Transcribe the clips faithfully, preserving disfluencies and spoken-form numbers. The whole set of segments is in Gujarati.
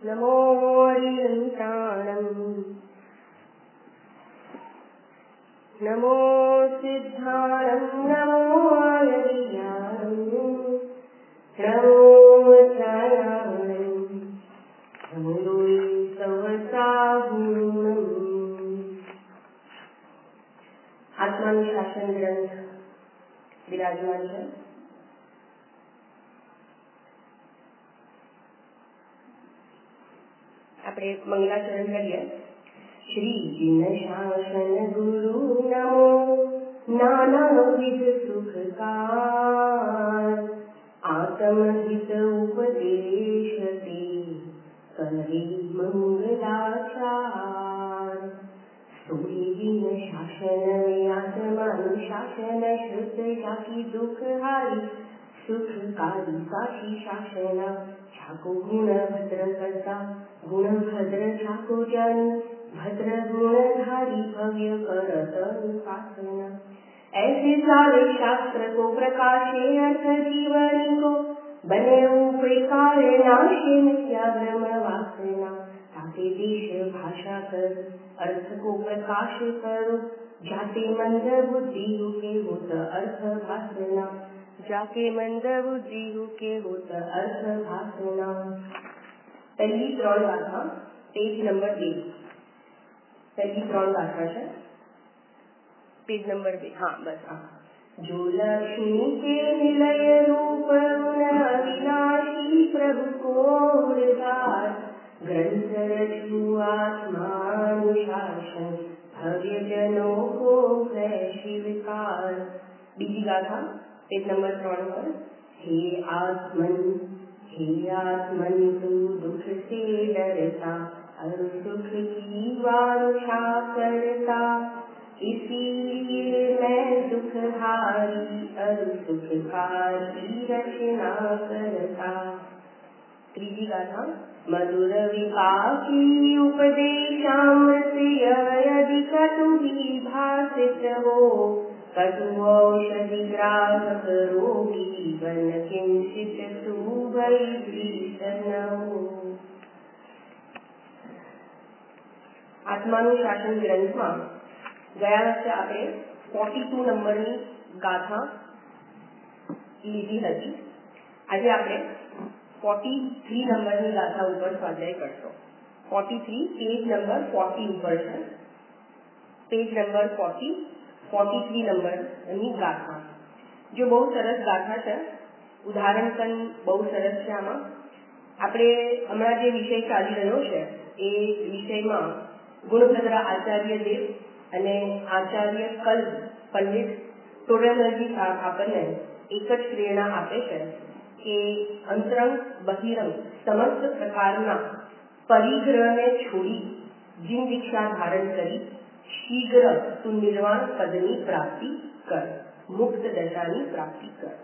नमो हरियन्त्राणम् नमो सिद्धाणम् नमो आयर्याणम् नमो छायावरणम् नमो सहसाहुणम्। आत्मानुशासन ग्रंथ विराजमान है। આપણે મંગલાચરણ કરીએ। શ્રી જીન શાસન ગુરુ નમો નાનાવિધ સુખકાર આત્મહિત ઉપદેશ તે કરી મંગલાચાર। સોઈ જીન શાસન આત્માનુશાસન શ્રુત જાકી દુઃખ હારી सुखकारी साक्षी शासना ठाको गुण भद्र करता गुण भद्र ठाको जानी भद्र गुणधारी भव्य करत उपासना। ऐसे सारे शास्त्र को प्रकाशे अर्थ जीवनी को बने उपकार नाशे मिथ्या भ्रम वासना। ताते देश भाषा कर अर्थ को प्रकाश करो जाते मंद बुद्धि के होत अर्थ भासना। जाके मंद बुद्धि के होत अर्थ भासना। पहली त्रण गाथा पेज नंबर एक। पहली त्रण गाथा है पेज नंबर बे। हाँ बस हाँ। जो लक्ष्मी के निलय रूप अविनाशी प्रभु को उद्धार ग्रंथ रचु आत्मानुशासन भव्य जनों को है शिवकार। बीजी गाथा पेज नंबर त्रण पर। हे आत्मन हे आत्मन तू दुख से डरता और सुख की वांछा करता इसीलिए मैं सुखहारी और सुखहारी रचना करता। त्रीजी गाथा। मधुर विपाकी उपदेशामृत यदि कटु भी भाषित हो कटु औषधि ग्राहक रोगी बन किंचित तू भयभीत न हो। आत्मानुशासन ग्रंथ में गया वर्षे आपणे फोर्टी टू नंबर ની ગાથા લીધી હતી। આજે આપણે फोर्टी थ्री नंबर ની ગાથા ઉપર સ્વાધ્યાય કરશો। Forty three page number forty ઉપર છે। Page number forty forty three number ની ગાથા जो बहुत सरस गाथा है। उदाहरण पण बहुत सरस છે। આમાં આપણે હમણાં જે વિષય ચાલી રહ્યો છે એ વિષયમાં ગુણભદ્ર આચાર્ય દેવ અને આચાર્ય કલ્પ પંડિત ટોડરમલજી સાહેબ આપણને એક જ પ્રેરણા આપે છે કે અંતરંગ બહિરંગ સમસ્ત પ્રકારના પરિગ્રહને છોડી જીન દીક્ષા ધારણ કરી शीघ्र तू निर्वाण पदनी प्राप्ति कर मुक्त दशानी प्राप्ति कर।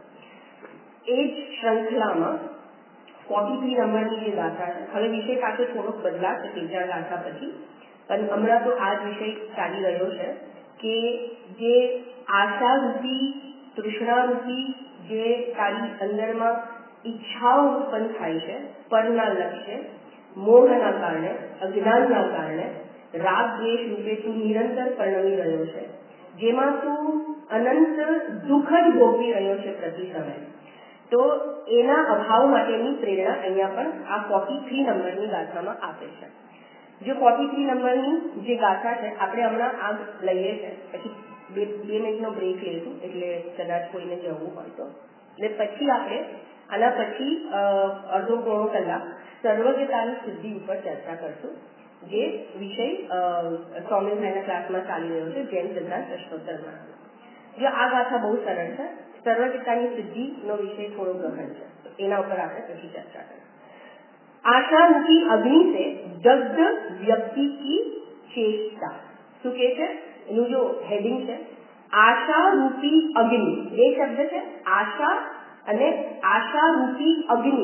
एज श्रृंखला में फोर्टी थ्री नंबर की जे गाथा है। हवे विषय पाछो थोड़ो बदला है तीजा गाथा पछी पण हमणा तो आज विषय चाली रह्यो छे के जे आशा रूपी तृष्णा रूपी जे तारी अंदर में इच्छाओं उत्पन्न थाय छे परना लक्ष्य मोहना कारणे अज्ञानना कारणे राग द्वेष रूपे तू निरंतर परिणमी रह्यो छे जेमां तू अनंत दुख ज भोगवी रह्यो छे प्रति समय। तो एना अभाव माटेनी प्रेरणा अहींया पण आ फोर्टी थ्री नंबरनी गाथामां आपे छे। जो फोर्टी थ्री नंबरनी जे गाथा छे आपणे हमणां आ लईए छे पछी बे बे मिनिटनो ब्रेक लईशुं એટલે કદાચ કોઈને જવું હોય તો એટલે પછી આપણે આના પછી અડધો પોણો કલાક સર્વજ્ઞતાની સિદ્ધિ ઉપર ચર્ચા કરશું જે વિષય સ્વામીભાઈના ક્લાસમાં ચાલી રહ્યો છે જૈન સિદ્ધાંત અષ્ટોત્તરમાં। જો આ ગાથા બહુ સરળ છે। સર્વજ્ઞતાની સિદ્ધિનો વિષય થોડો ગહન છે તો એના ઉપર આપણે પછી ચર્ચા કરીશું। आशा रूपी अग्नि से दग्ध व्यक्ति की चेष्टा શું કહે છે એનું જો હેડિંગ છે આશા રૂપી અગ્નિ બે શબ્દ છે આશા અને આશા રૂપી અગ્નિ।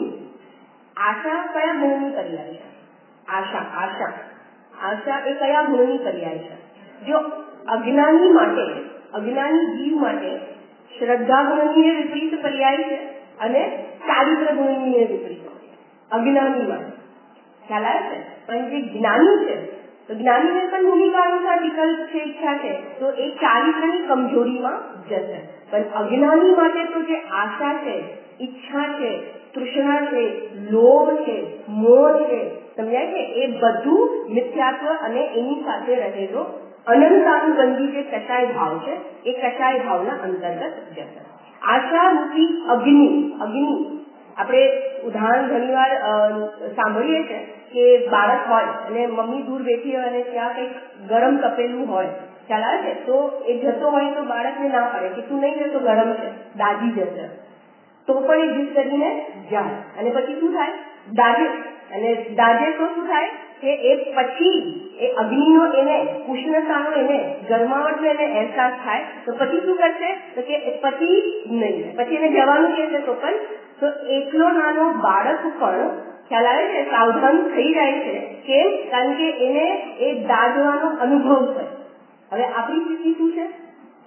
આશા કયા ગુણની પર્યાય છે? आशा आशा आशा ए कया गुणनी पर्याय है? जो अज्ञानी माटे अज्ञानी जीव माटे श्रद्धा गुणनी विपरीत पर्याय है अने चारित्र गुणनी विपरीत अज्ञानी माटे ખ્યાલ આવે છે. પણ જે જ્ઞાની છે તો જ્ઞાનીને પણ ભૂમિકા અનુસાર વિકલ્પ છે, ઈચ્છા છે, તો એ ચારિત્રની કમજોરીમાં જશે. પણ અજ્ઞાની માટે તો જે આશા છે, ઈચ્છા છે, તૃષ્ણા છે, લોભ છે, મોહ છે, સમજાય છે, એ બધું મિથ્યાત્વ અને એની સાથે રહેલો અનંતાનુબંધી જે કષાય ભાવ છે એ કષાય ભાવના અંતર્ગત જશે. આશારૂપી અગ્નિ અગ્નિ આપણે ઉદાહરણ ઘણી વાર સાંભળીએ છીએ કે બાળક હોય અને મમ્મી દૂર બેઠી હોય અને ત્યાં કંઈક ગરમ તપેલું હોય, ખ્યાલ આવે છે, તો એ જતો હોય તો બાળકને ના પડે કે તું નહીં જતો, ગરમ છે, દાજી જશે. તો પણ એ જીદ કરીને જાય અને પછી શું થાય? દાજે. અને દાજે તો શું થાય કે એ પછી એ અગ્નિનો એને ઉષ્ણતાનો એને ગરમાવટનો એને અહેસાસ થાય તો પછી શું કરશે? તો કે પછી નહીં, પછી એને જવાનું કહેશે તો પણ તો એટલો નાનો બાળક પણ ખ્યાલ આવે છે સાવધાન થઈ જાય છે. કેમ? કારણ કે એને એ દાજવાનો અનુભવ છે. હવે આપણી સ્થિતિ શું છે?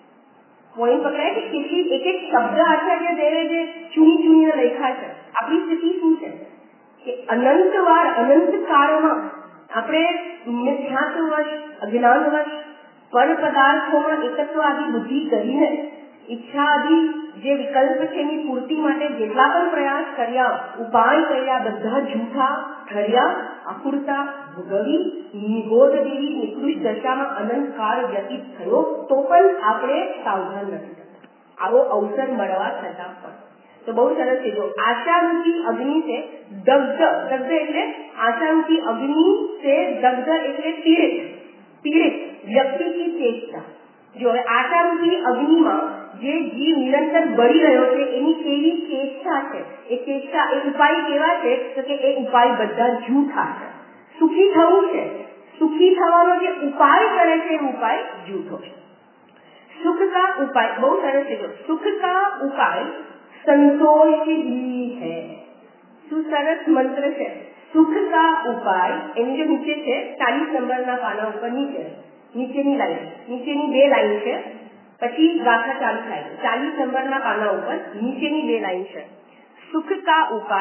પોઈન્ટ પકડાય કે કેટલી એક એક શબ્દ આચાર્ય દેવે જે ચૂની ચૂનીને લખ્યા છે, આપણી સ્થિતિ શું છે કે અનંત વાર અનંત કાળમાં આપણે મિથ્યાત્વવશ, અજ્ઞાનવશ પર પદાર્થોમાં એકત્વ આદિ બુદ્ધિ કરીને ઈચ્છા આદિ જે વિકલ્પ છે એની પૂર્તિ માટે જેટલા પણ પ્રયાસ કર્યા, ઉપાય કર્યા, બધા જૂઠા ઠર્યા, અકુરતા ભોગવી, નિગોદ જેવી નિકૃષ્ટ દશામાં અનંત કાળ વ્યતીત થયો તો પણ આપણે સાવધાન નથી થતા, આવો અવસર મળવા છતાં પણ. તો બહુ સરસ છે. જો આશારૂપી અગ્નિ છે દગ્ધ, દગ્ધ એટલે આશારૂપી અગ્નિ છે દગ્ધ એટલે પીડિત, પીડિત વ્યક્તિ की चेष्टा. જો આશારૂપી અગ્નિમાં જે જીવ નિરંતર બળી રહ્યો છે એની કેવી ચેષ્ટા છે, એ ચેષ્ટા એ ઉપાય કેવા છે તો કે એ ઉપાય બધા જૂઠા છે. સુખી થવું છે, સુખી થવાનો જે ઉપાય કરે છે એ ઉપાય જૂઠો છે. સુખ કા ઉપાય બહુ સરસ છે. સુખ કા ઉપાય संतोष ही है. શું સરસ મંત્ર છે. સુખ કા ઉપાય એની જે નીચે છે ચાલીસ નંબરના પાના ઉપર નીચે નીચેની લાઈન, નીચેની બે લાઈન છે, પછી ગાથા ચાલુ થાય. ચાલીસ નંબરના પાના ઉપર નીચેની બે લાઈન છે. સુખ કા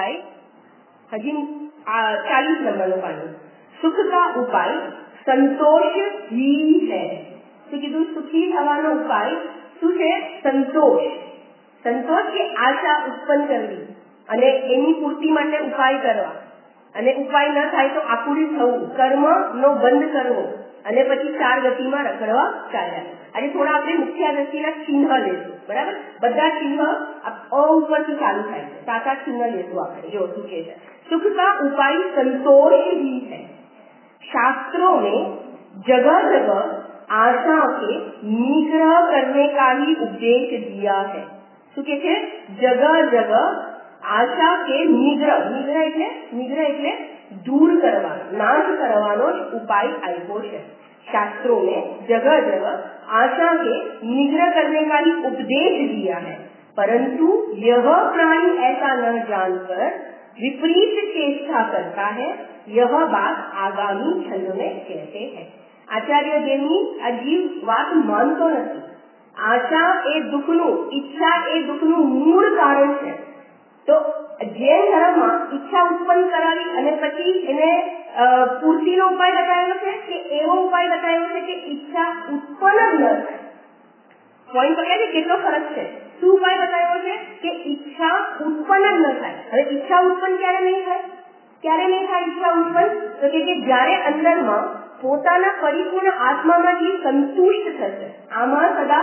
ઉપાય હજી ચાલીસ નંબરનું પાનું. સુખ કા ઉપાય સંતોષ ही है. શું કીધું? સુખી થવાનો ઉપાય શું છે? સંતોષ. સંતોષ કે આશા ઉત્પન્ન કરવી અને એની પૂર્તિ માટે ઉપાય કરવા, અને ઉપાય ન થાય તો આકુરી થવું, કર્મનો બંધ કરવો અને પછી ચાર ગતિમાં રખડવા ચાલ્યા. આજે થોડા આપણે મુખ્ય દ્રષ્ટિના ચિહ્ન લેશું, બરાબર? બધા ચિહ્ન અ ઉપરથી ચાલુ થાય છે, સાત આઠ ચિહ્ન લેશું આપણે. જો શું કે છે? સુખ કા ઉપાય संतोष ही है. शास्त्रों में जगह जगह आशा के निग्रह करने का ही उपदेश दिया है. શું કે છે? જગહ જગહ આશા કે નિગ્રહ, નિગ્રહ એટલે નિગ્રહ એટલે દૂર કરવાનો, નાશ કરવાનો જ ઉપાય આપ્યો છે. शास्त्रों में जगह जगह आशा के निग्रह करने का ही उपदेश दिया है, परंतु यह प्राणी ऐसा न जानकर विपरीत चेष्टा करता है. यह बात आगामी छंद में कहते हैं. आचार्य देवनी આ જીવ વાત માનતો નથી. આશા એ દુઃખનું, ઈચ્છા એ દુઃખનું મૂળ કારણ છે. તો જૈન ધર્મમાં ઈચ્છા ઉત્પન્ન કરાવી અને પછી એને પૂર્તિનો ઉપાય બતાવ્યો છે કે એવો ઉપાય બતાવ્યો છે કે ઈચ્છા ઉત્પન્ન જ ન થાય. પોઈન્ટ પકડ્યા છે? કેટલો ફરક છે. શું ઉપાય બતાવ્યો છે કે ઈચ્છા ઉત્પન્ન જ ન થાય. હવે ઈચ્છા ઉત્પન્ન ક્યારે નહીં થાય? ક્યારે નહીં થાય ઈચ્છા ઉત્પન્ન? તો કે જ્યારે અંદરમાં પોતાના પરિપૂર્ણ આત્મામાં જે સંતુષ્ટ થશે, આમાં સદા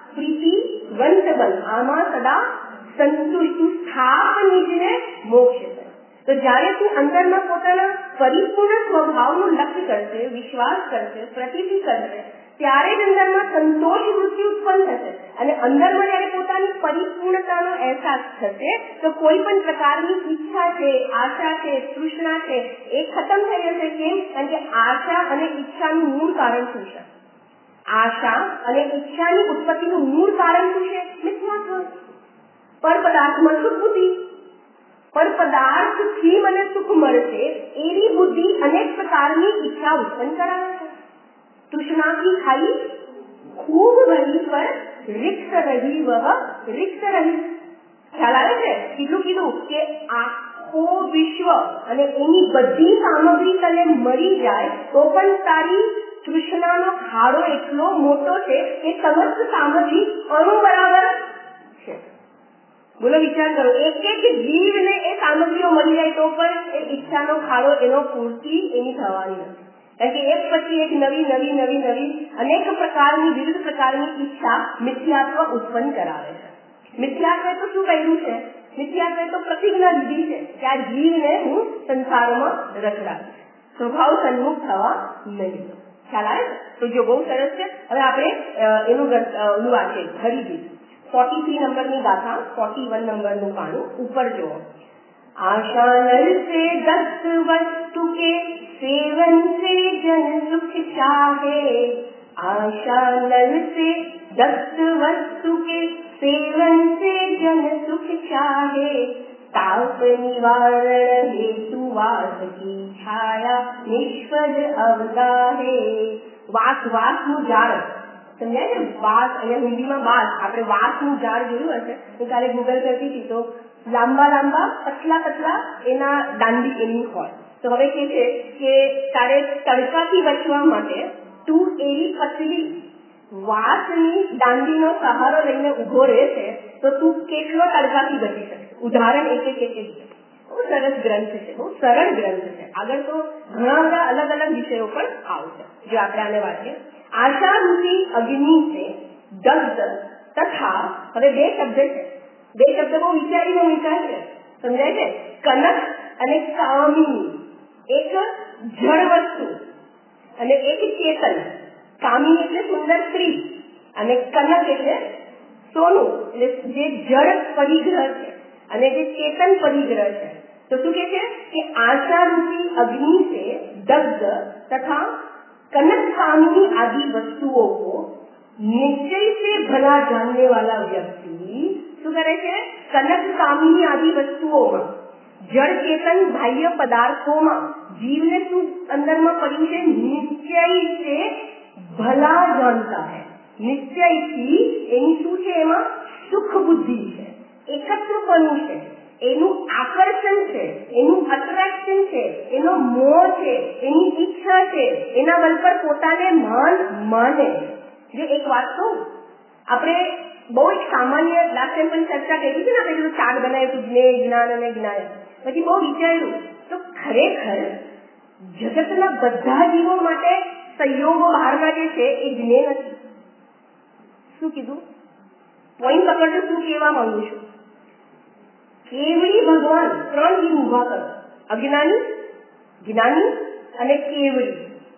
પ્રીતિવંત બન, આમાં સદા સંતુષ્ટ સ્થાપ નિજને મોક્ષ છે. તો જ્યારે તું અંદરમાં પોતાના પરિપૂર્ણ સ્વભાવનું લક્ષ્ય કરશે, વિશ્વાસ કરશે, પ્રતીતિ કરશે, ત્યારે જ અંદરમાં સંતોષ વૃત્તિ ઉત્પન્ન થશે. અને અંદરમાં જ્યારે પોતાની પરિપૂર્ણતાનો અહેસાસ થશે તો કોઈ પણ પ્રકારની ઈચ્છા છે, આશા છે, તૃષ્ણા છે એ ખતમ થઈ જશે. કેમ? કારણ કે આશા અને ઈચ્છાનું મૂળ કારણ શું છે? આશા અને ઈચ્છાની ઉત્પત્તિનું મૂળ કારણ શું છે? મિથ્યાત્વ. પર પદાર્થમાં સુખ બુદ્ધિ, પર પદાર્થથી મને સુખ મળશે એવી બુદ્ધિ અનેક પ્રકારની ઈચ્છા ઉત્પન્ન કરાવે છે. તૃષ્ણા की खाई खूब भरी पर रिक्त रही वह रिक्त रही. ખ્યાલ આવે છે? કેટલું કીધું કે આ આખો વિશ્વ અને એની બધી સામગ્રી તને મળી જાય તો પણ તારી તૃષ્ણાનો ખાડો એટલો મોટો છે કે સમસ્ત સામગ્રી અણુ બરાબર છે. બોલો, વિચાર કરો, એક એક જીવને એ સામગ્રીઓ મળી જાય તો પણ એ ઈચ્છાનો ખાડો એનો પૂર્તિ એની થવાની નથી. કારણ કે એક પછી એક નવી નવી નવી નવી અનેક પ્રકારની વિવિધ પ્રકારની ઈચ્છા મિથ્યાત્વ ઉત્પન્ન કરાવે છે. મિથ્યાત્વે તો શું કર્યું છે? મિથ્યાત્વે તો પ્રતિજ્ઞા લીધી છે કે આ જીવને હું સંસારમાં રખડાવીશ, સ્વભાવ સન્મુખ થવા નહીં. ખ્યાલ આવે છે? તો જો બહુ સરસ છે. હવે આપણે એનું ઓલું વાંચીએ, ફરી દીધું फोर्टी थ्री नंबर ની ગાથા, फोर्टी वन नंबर નું પાનું ઉપર જુઓ. आशा नल से दस्त वस्तु के सेवन से जन सुख चाहे, आशा नल से दस्त वस्तु के सेवन से जन सुख चाहे, ताप निवारण हेतु वास की छाया निष्फल अवगाहे. वास वास નું ઝાડ સમજાય ને? વાસ, અહીંયા હિન્દીમાં વાસ, આપણે વાસનું ઝાડ જોયું હશે. હું કાલે ગૂગલ કરતી હતી તો લાંબા લાંબા પતલા પતલા એના દાંડી એની હોય. તો હવે કે છે કે તારે તડકાથી બચવા માટે તું એવી પતલી વાસની દાંડીનો સહારો લઈને ઉભો રહે છે તો તું કેટલો તડકાથી બચી શકે. ઉદાહરણ એક એક એક એક બહુ સરસ ગ્રંથ છે, બહુ સરળ ગ્રંથ છે. આગળ તો ઘણા બધા અલગ અલગ વિષયો પણ આવશે જો આપણે આને વાંચીએ. आशा रूपी अग्नि से दग्ध तथा, હવે બે શબ્દ છે, બે શબ્દ બહુ વિચારીને મૂક્યા છે, સમજાય છે? કનક અને કામિની, એક જળ વસ્તુ અને એક ચેતન. કામિની એટલે સુંદર સ્ત્રી અને કનક એટલે સોનું, એટલે જે જળ પરિગ્રહ છે અને જે ચેતન પરિગ્રહ છે. તો શું કે છે કે आशा रूपी अग्नि से दग्ध तथा कनक कामिनी आदि वस्तुओं को निश्चय से भला जानने वाला व्यक्ति શું કરે છે? कनक कामिनी आदि वस्तुओं, जड़ चेतन बाह्य पदार्थों जीव ने શું અંદરમાં પડ્યું છે? નિશ્ચય से भला जानता है. નિશ્ચયથી એની શું છે? એમાં સુખ બુદ્ધિ છે, એકત્રપણું છે, એનું આકર્ષણ છે, એનું અટ્રેક્શન છે, એનો મોહ છે, એની ઈચ્છા છે, એના બલ પર પોતાને માન માને. જો એક વાત કહું, આપણે બહુ એક સામાન્ય લાસ્ટ ટાઈમ પણ ચર્ચા કરી છે ને, આપણે જેવું ચાર્ટ બનાવ્યું હતું જ્ઞેય, જ્ઞાન અને જ્ઞાન, પછી બહુ વિચાર્યું તો ખરેખર જગતના બધા જીવો માટે સંયોગો બહારના જે છે એ જ્ઞેય નથી. શું કીધું? પોઈન્ટ પકડજો, શું કહેવા માંગુ છું? કેવડી ભગવાન ત્રણ જીવ ઉભા કરો, અજ્ઞાની, જ્ઞાની અને કેવડી.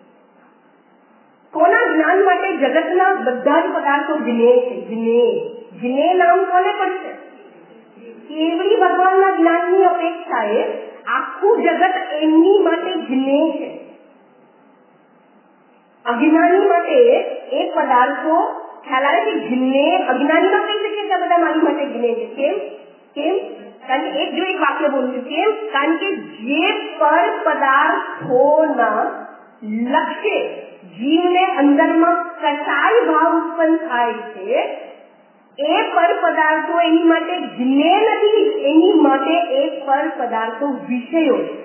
કોના જ્ઞાન માટે જગતના બધા જ પદાર્થો જ્ઞેય છે? જ્ઞેય. જ્ઞેય નામ કોને પડશે? કેવડી ભગવાનના જ્ઞાનની અપેક્ષાએ આખું જગત એમની માટે જ્ઞેય છે. અજ્ઞાની માટે એ પદાર્થો ખ્યાલ આવે કે જ્ઞેય, અજ્ઞાનીમાં કહી શકીએ કે બધા મારી માટે જ્ઞેય છે. કેમ? કેમ? કારણ કે એક જો એક વાક્ય બોલું છું. કેમ? કારણ કે જે પર પદાર્થોના લક્ષ્ય જીવને અંદરમાં કસાય ભાવ ઉત્પન્ન થાય છે એ પર પદાર્થો એની માટે જ્ઞેય નથી, એની માટે એ પર પદાર્થો વિષયો છે.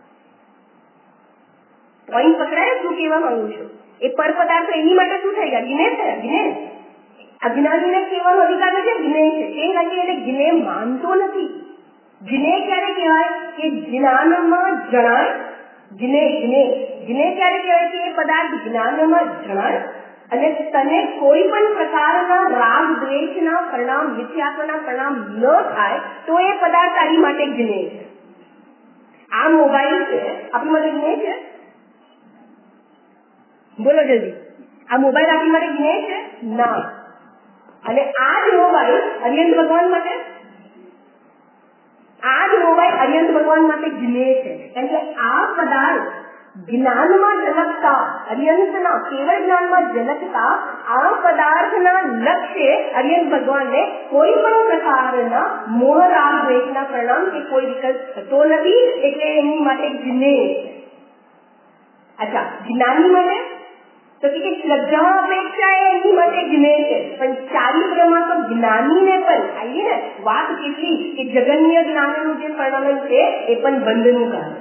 પોઈન્ટ પકડાય? શું કહેવા માંગુ છું? એ પર પદાર્થો એની માટે શું થઈ ગયા? જ્ઞેય છે. જ્ઞેય. અજ્ઞાનીને કહેવાનો અધિકાર નથી, જ્ઞેય છે. એ કારણ કે એને જ્ઞેય માનતો નથી. જ્ઞેય ક્યારે કહેવાય? કે જ્ઞાનમાં જણાય. જ્ઞેય જ્ઞેય જ્ઞેય ક્યારે કહેવાય? કે એ પદાર્થ જ્ઞાનમાં જણાય અને તને કોઈ પણ પ્રકારના રાગ દ્વેષના પરિણામ, મિથ્યાત્વના પરિણામ ન થાય તો એ પદાર્થ તારી માટે જ્ઞેય છે. આ મોબાઈલ છે, આપણી માટે જ્ઞેય છે? બોલો જલ્દી. આ મોબાઈલ આપણી માટે જ્ઞેય છે? ના. અને આ જ મોબાઈલ અરિયંત ભગવાન માટે, આ જ મોબાઈલ અરિયંત ભગવાન માટે જ્ઞેય છે. કારણ કે આ પદાર્થ જ્ઞાનમાં ઝલકતા, અરિયંતના કેવળ જ્ઞાનમાં ઝલકતા આ પદાર્થના લક્ષ્ય અરિયંત ભગવાનને કોઈ પણ પ્રકારના મોહ રાગ દ્વેષના પરિણામ કે કોઈ વિકલ્પ થતો નથી, એટલે એમની માટે જ્ઞેય છે. અચ્છા, જ્ઞાની માટે તો કે શ્રદ્ધા અપેક્ષા એની માટે જ્ઞેય છે, પણ ચારિત્ર્યમાં તો જ્ઞાનીને પણ આવીએ ને વાત કેટલી કે જગન્ય જ્ઞાનનું જે પરિણામ છે એ પણ બંધનું કારણ.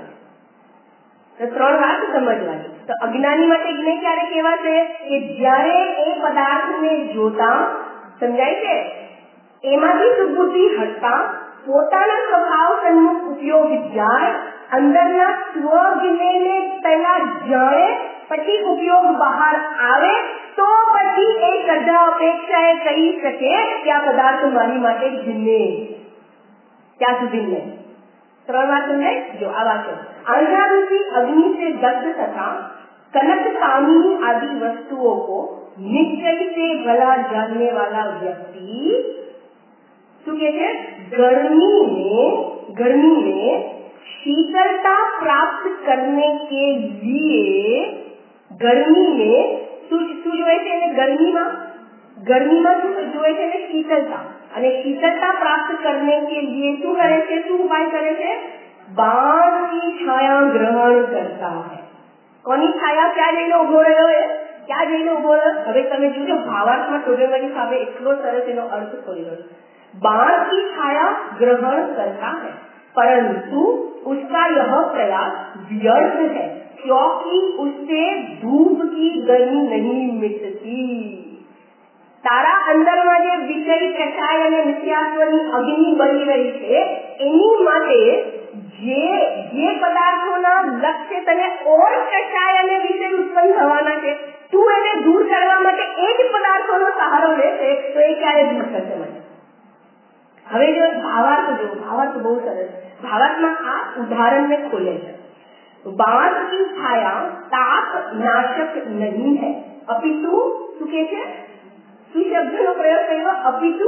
તો ત્રણ વાત સમજવાની. તો અજ્ઞાની માટે જ્ઞેય ક્યારે કહેવાશે કે જ્યારે એ પદાર્થને જોતા સમજાય છે એમાંથી સુબુદ્ધિ હટતા પોતાના સ્વભાવ સન્મુખ ઉપયોગ જાય, અંદરના સ્વજ્ઞેયને પહેલા જાણે પછી ઉપયોગ બહાર આવે તો પછી એ શ્રદ્ધા અપેક્ષા એ કહી શકે કે આ પદાર્થ મારી માટે જ્ઞેય. ત્યાં સુધી નહીં. ત્રણ વાત સમજાય. જો આ વાક્ય आंध्रारूपी अग्नि से दग्ध तथा कनक कामिनी आदि वस्तुओं को निश्चय से भला जानने वाला व्यक्ति શું કે છે गर्मी में गर्मी में शीतलता प्राप्त करने के लिए गर्मी में શું શું જોએ છે એને गर्मीમાં गर्मीમાં શું જોએ છે એને शीतलता અને शीतलता प्राप्त करने के लिए શું કરે છે શું ઉપાય કરે છે बाण की छाया ग्रहण करता है. कोनी छाया क्या जઈને ઉભો રહ્યો है क्या જઈને ઉભો રહ્યો. હવે તમે જોજો ભાવાર્થમાં ટોડરવાળી સાહેબે એટલો સરસ એનો અર્થ ખોલી રહ્યો. बाण की छाया ग्रहण करता है परंतु उसका यह प्रयास व्यर्थ है क्योंकि उससे धूप की गर्मी नहीं मिटती. તારા અંદરમાં જે વિષય કષાય અને મિથ્યાત્વની અગ્નિ બળી રહી છે એની માટે જે જે પદાર્થોના લક્ષ્ય તને ઓર કષાય અને વિષય ઉત્પન્ન થવાના છે તું એને દૂર કરવા માટે એ જ પદાર્થોનો સહારો લેશે તો એ ક્યારે દૂર થશે મને. હવે જો ભાવાર્થ જો ભાવાર્થ બહુ સરસ. ભાવાર્થમાં આ ઉદાહરણને ખોલે છે. बाण की छाया ताप नाशक नहीं है अपितु શું કે છે શું શબ્દનો પ્રયોગ કર્યો અપિતુ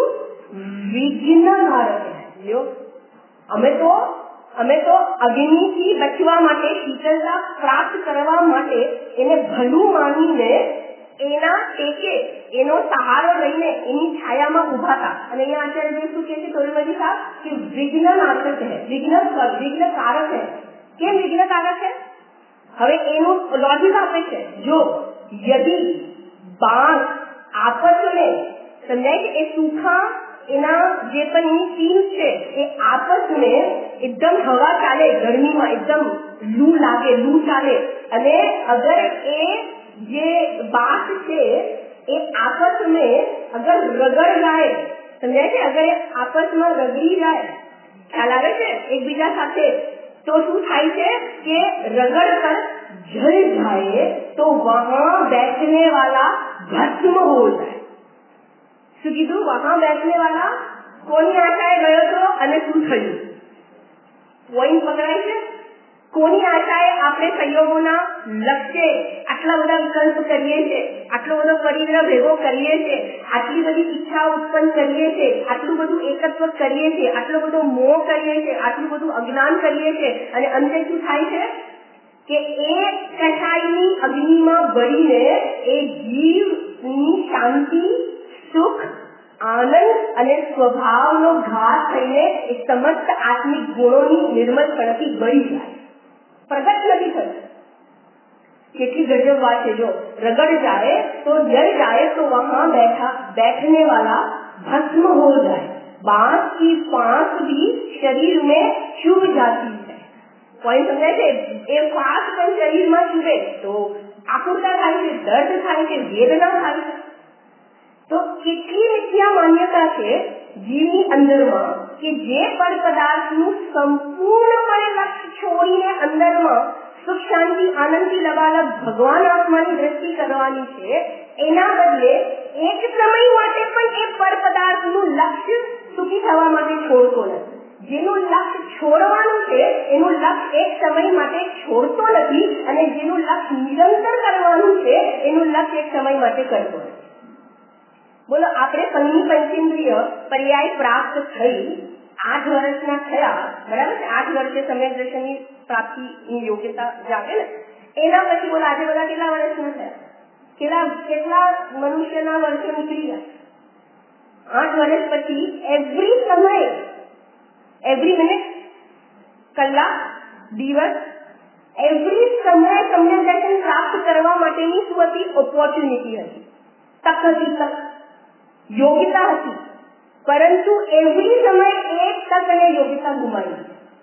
વિઘ્નકારક છે. લ્યો અમે તો અમે તો અગ્નિથી બચવા માટે શીતળતા પ્રાપ્ત કરવા માટે એને ભલું માનીને એના ટેકે એનો સહારો લઈને એની છાયામાં ઉભા હતા. અને અહીંયા આચાર્ય શું કહે છે તોરવજી સાહેબ કે વિઘ્નનાશક છે વિઘ્ન વિઘ્નકારક છે. કેમ વિઘ્નકારક છે? હવે એનું લોજિક આપે છે. જો યદि बाण आपस में समझाए कि ए सूखा એના જે પણ એની ટીમ છે એ આપસ में एकदम हवा ચાલે ગરમીમાં एकदम લૂ લાગે લૂ ચાલે અને અગર એ જે बात છે એ आपस में अगर रगड़ जाए समझाए कि अगर आपस में रगड़ी जाए ખ્યાલ આવે છે એકબીજા સાથે तो શું થાય છે કે रगड़ कर जल जाए तो वहां बैठने वाला भस्म हो जाए. શું કીધું? વહાં બેસને વાળા કોની આશાએ ગયો હતો અને શું થયું? પોઈન્ટ પકડાય છે. કોની આશાએ આપણે સંયોગોના લક્ષ્ય આટલા બધા વિકલ્પ કરીએ છીએ, આટલો બધો પરિગ્રહ ભેગો કરીએ છીએ, આટલી બધી ઈચ્છા ઉત્પન્ન કરીએ છીએ, આટલું બધું એકત્વ કરીએ છીએ, આટલો બધો મોહ કરીએ છીએ, આટલું બધું અજ્ઞાન કરીએ છીએ અને અંતે શું થાય છે કે એ કષાયની અગ્નિમાં બળીને એ જીવની શાંતિ સુખ આનંદ અને સ્વભાવનો ઘાત થઈને એ સમસ્ત આત્મિક ગુણોની નિર્મલ કણથી બળી જાય, પ્રગટ નથી થતું. કેટલી ગજબ વાત છે. જો રગડ જાય તો જલ જાય તો વહાં बैठा बैठने वाला भस्म हो जाए. बांस की फांस भी शरीर में चुभ जाती है. पॉइंट समझाय છે? એ फांस પણ શરીરમાં ચૂભે તો આકુરતા થાય છે, દર્દ થાય છે, વેદના થાય છે. તો કેટલી મિથ્યા માન્યતા છે જીવની અંદરમાં કે જે પર પદાર્થનું સંપૂર્ણપણે લક્ષ્ય છોડીને અંદરમાં સુખ શાંતિ આનંદથી લબાલબ ભગવાન આત્માની દ્રષ્ટિ કરવાની છે એના બદલે એક સમય માટે પણ એ પર પદાર્થનું લક્ષ્ય સુખી થવા માટે છોડતો નથી. જેનું લક્ષ્ય છોડવાનું છે એનું લક્ષ્ય એક સમય માટે છોડતો નથી અને જેનું લક્ષ્ય નિરંતર કરવાનું છે એનું લક્ષ્ય એક સમય માટે કરતો નથી. બોલો આપણે પંચમી પંચેન્દ્રિય પર્યાય પ્રાપ્ત થઈ આઠ વર્ષના થયા બરાબર છે. આઠ વર્ષે સમ્યક દર્શનની પ્રાપ્તિની યોગ્યતા જાગે ને એના પછી બોલો આજે બધા કેટલા વર્ષના થયા? કેટલા કેટલા મનુષ્યના વર્ષો નીકળી ગયા? આઠ વર્ષ પછી એવરી સમય એવરી મિનિટ કલાક દિવસ એવરી સમયે તમને દર્શન પ્રાપ્ત કરવા માટેની શું હતી? ઓપોર્ચ્યુનિટી હતી, તક હતી, તક, યોગ્યતા હતી. પરંતુ એવરી સમયે એક તક અને યોગ્યતા ગુમાવી.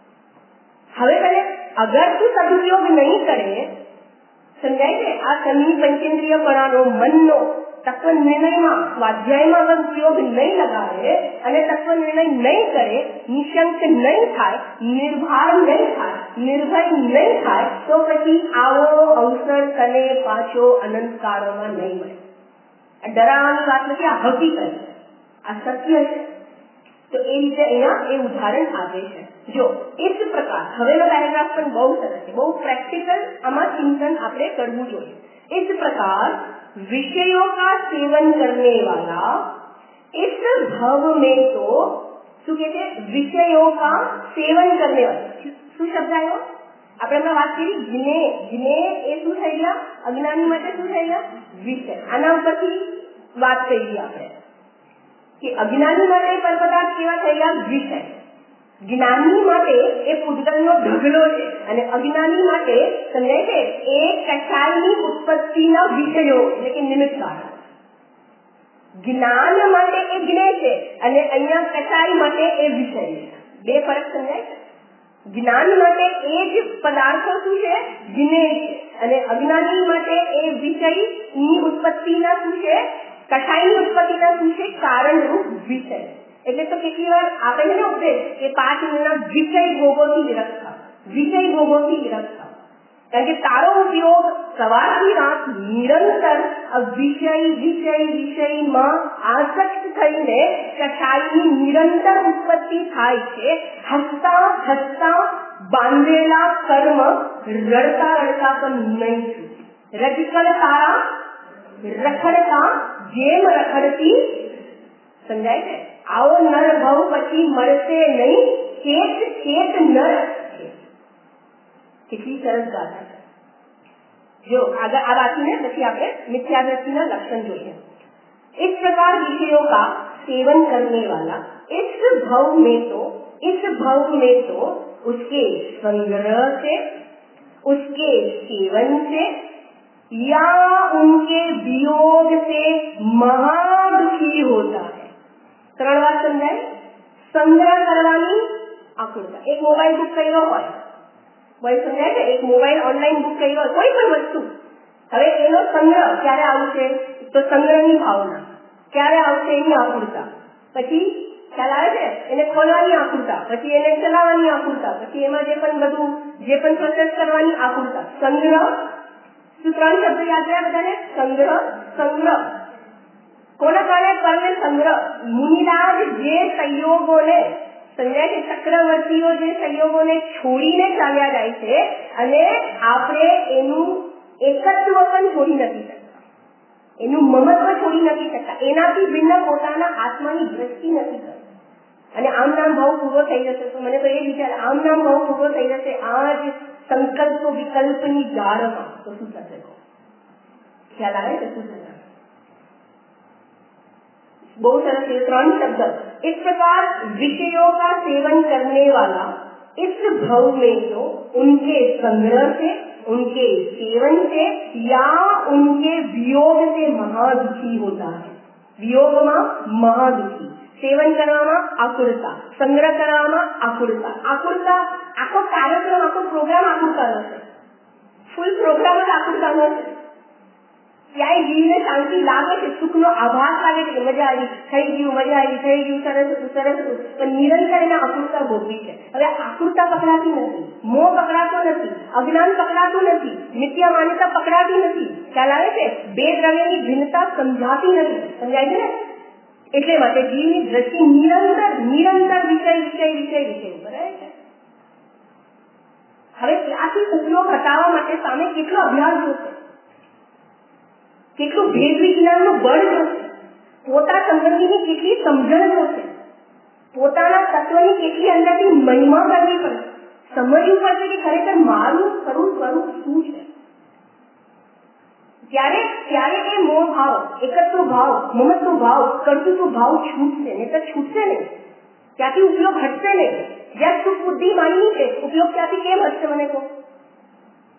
હવે ભલે અગર તું સદુપયોગ નહીં કરે, સમજાય છે, આ શનિ પંચેન્દ્રિયપણાનો, મનનો તત્વ નિર્ણયમાં, સ્વાધ્યાયમાં અગર ઉપયોગ નહીં લગાવે અને તત્વ નિર્ણય નહીં કરે, નિશંક નહીં થાય, નિર્ભાર નહીં થાય, નિર્ભય નહીં થાય, તો પછી આવો અવસર તને પાછો અનંત કાળમાં નહીં મળે. ડરાવવાની વાત નથી, આ હકીકત છે, આ સત્ય છે. તો એ રીતે અહીંયા એ ઉદાહરણ આપે છે. જો इस प्रकार, हवेनो पैराग्राफ પણ બહુ સરસ છે, બહુ પ્રેક્ટિકલ આમાં ચિંતન આપણે કરવું જોઈએ. इस प्रकार विषयों का सेवन करने वाला इस भव में तो શું કહે છે? વિષયો का सेवन करने वाला. શું શબ્દ આવ્યો? આપણે હમણાં વાત કરી જ્ઞે. જ્ઞે એ શું થઈ ગયા? અજ્ઞાની માટે શું થઈ ગયા? વિષય. આના ઉપરથી વાત કરી આપણે કે અજ્ઞાની માટે પરપદાર્થ કેવા થઈ ગયા? વિષય. જ્ઞાની માટે એ પૂતગલનો ઢગલો છે અને અજ્ઞાની માટે સમજાય છે એ કસાયની ઉત્પત્તિના વિષયો એટલે કે નિમિત્ત કારણ. જ્ઞાન માટે એ જ્ઞેય છે અને અહીંયા કસાય માટે એ વિષય છે. બે ફરક સમજાય છે. જ્ઞાન માટે એ જ પદાર્થો શું છે? જ્ઞેય છે અને અજ્ઞાની માટે એ વિષયની ઉત્પત્તિના શું છે? કસાયની ઉત્પત્તિના શું છે? કારણરૂપ વિષય. એટલે તો કેટલી વાર આપે છે ને ઉપદેશ કે પાંચ મિનિટના વિષય ભોગોથી વિરક્ત થાવ, વિષય ભોગોથી વિરક્ત થાવ. કારણ કે તારો ઉપયોગ સવારથી રાત નિરંતર વિષય વિષય વિષયમાં આસક્ત થઈને કસાયની નિરંતર ઉત્પત્તિ થાય છે. હસતા હસતા બાંધેલા કર્મ રડતા રડતા પણ નહીં છૂટે. રજકલ તારા રખડતા જેમ રખડતી, સમજાય છે? આવો નર ભવ પછી મળશે નહીં, ચેત ચેત નર છે. કેટલી સરસ ગાથા છે. જો આગળ આ વાંચીને પછી આપણે મિથ્યાદૃષ્ટિના લક્ષણ જોઈએ. इस प्रकार विषयों का सेवन करने वाला इस भव में तो इस भव में तो उसके संग्रह से, उसके सेवन से या उनके वियोग से महादुखी होता है. ત્રણ વાત સમજાય. સંગ્રહ કરવાની આકુરતા. એક મોબાઈલ બુક કર્યો હોય, ભાઈ સમજાય છે, એક મોબાઈલ ઓનલાઈન બુક કર્યો હોય, કોઈ પણ વસ્તુ, હવે એનો સંગ્રહ ક્યારે આવશે? તો સંગ્રહની ભાવના ક્યારે આવશે? એની આકુરતા. પછી ખ્યાલ આવે છે, એને ખોલવાની આકુરતા, પછી એને ચલાવવાની આકુરતા, પછી એમાં જે પણ બધું જે પણ પ્રોસેસ કરવાની આકુરતા. સંગ્રહ. શું ત્રણ શબ્દ યાદ રહ્યા બધાને? સંગ્રહ, સંગ્રહ. કોના કારણે કરને સંગ્રહ? મુનિરાજ જે સંયોગોને, સમજાય છે, ચક્રવર્તીઓ જે સંયોગોને છોડીને ચાલ્યા જાય છે અને આપણે એનું એકત્વ પણ છોડી નથી શકતા, એનું મમત્વ છોડી નથી શકતા, એનાથી ભિન્ન પોતાના આત્માની દ્રષ્ટિ નથી કરતા. અને આમ નામ ભાવ પૂરો થઈ જશે તો મને તો એ વિચાર, આમ નામ ભાવ પૂરો થઈ જશે આ જ સંકલ્પ વિકલ્પની જાળમાં, તો શું થશે? ખ્યાલ આવે છે? શું થશે? बहुत सरस है. त्रण शब्द. इस प्रकार विषयों का सेवन करने वाला इस भव में तो उनके संग्रह से, उनके सेवन से या उनके वियोग से महादुखी होता है. वियोग में महादुखी, सेवन કરવામાં આકુરતા, સંગ્રહ કરવામાં આકુરતા. આકુરતા આખો કાર્યક્રમ, આખો પ્રોગ્રામ આકુરતાનો છે. ફૂલ પ્રોગ્રામ જ આકુરતાનો છે. ક્યાંય જીવને શાંતિ લાગે છે, સુખનો આભાસ લાગે છે કે મજા આવી, થઈ ગયું, મજા આવી, થઈ ગયું, સરસ હતું, સરસ હતું, પણ નિરંતર એને આકુરતા ભોગવી છે. હવે આકુરતા પકડાતી નથી, મોહ પકડાતો નથી, અજ્ઞાન પકડાતું નથી, મિથ્યા માન્યતા પકડાતી નથી. ખ્યાલ આવે છે? બે દ્રવ્યની ભિન્નતા સમજાતી નથી. સમજાય છે ને? એટલે માટે જીવની દ્રષ્ટિ નિરંતર નિરંતર વિષય વિષય વિષય વિષય બરાબર છે. હવે ત્યાંથી ઉપયોગ હટાવવા માટે સામે કેટલો અભ્યાસ જોશે, કેટલું ભેદ વિજ્ઞાનનું બળ જોશે, પોતા સંબંધીની કેટલી સમજણ જોશે, પોતાના તત્વની કેટલી અંદરથી મહિમા કરવી પડશે, સમજવું પડશે કે ખરેખર મારું ખરું સ્વરૂપ શું છે. ત્યારે ત્યારે એ મોહ ભાવ, એકત્વ ભાવ, મમત્વ ભાવ, કર્તૃત્વ ભાવ છૂટશે, નહીં તો છૂટશે નહીં. ત્યાંથી ઉપયોગ હટશે નહીં. જ્યાં સુખ બુદ્ધિ માની છે, ઉપયોગ ત્યાંથી કેમ હટશે મને કહો?